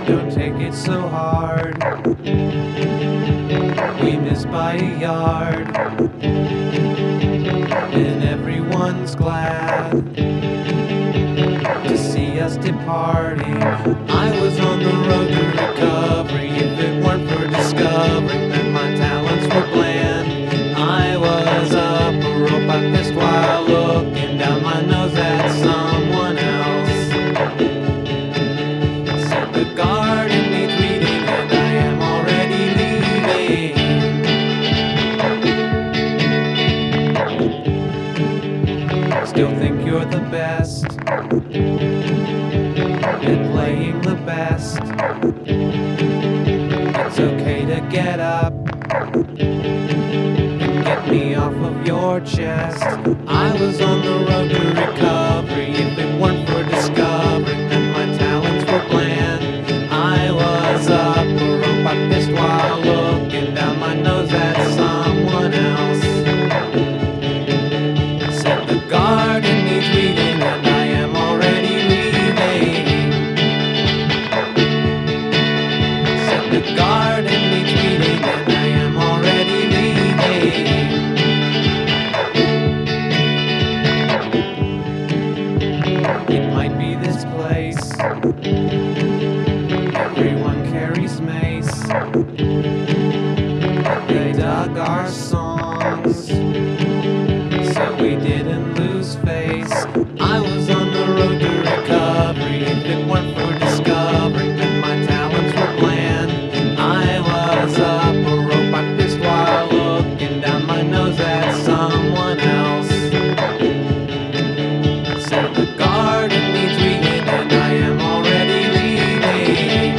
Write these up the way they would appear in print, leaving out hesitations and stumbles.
Don't take it so hard. We missed by a yard, and everyone's glad to see us departing. I was on the road to recovery. If it weren't for discovering that my talents were bland, I was up a rope I pissed while looking down my nose at someone else. Said the garden needs weeding and I am already leaving. Still think you're the best at playing the best. It's okay to get up and get me off of your chest. I was on the road to recovery. If it weren't for discovering that my talents were bland, I was up a rope I pissed while looking down my nose at someone else. Said the garden needs weeding and I am already leaving. Said the garden needs weeding and I am already leaving. It might be this place. Everyone carries mace. They dug our songs, so we didn't lose face. I was on the road to recovery. If it weren't for discovering that my talents were bland, I was up a rope I pissed while looking down my nose at someone else. Said the garden needs weeding and I am already leaving.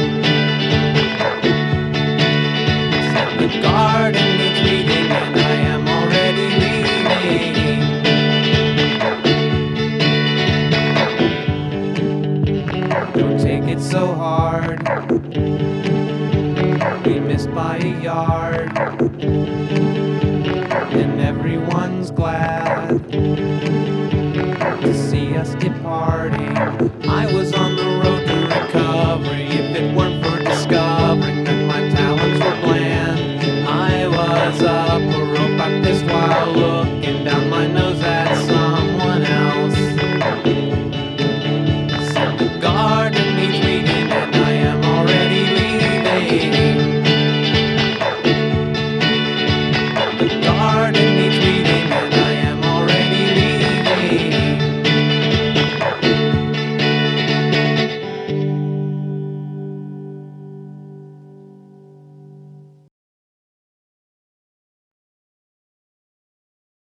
Said the garden needs weeding and I am already leaving. Don't take it so hard. We missed by a yard.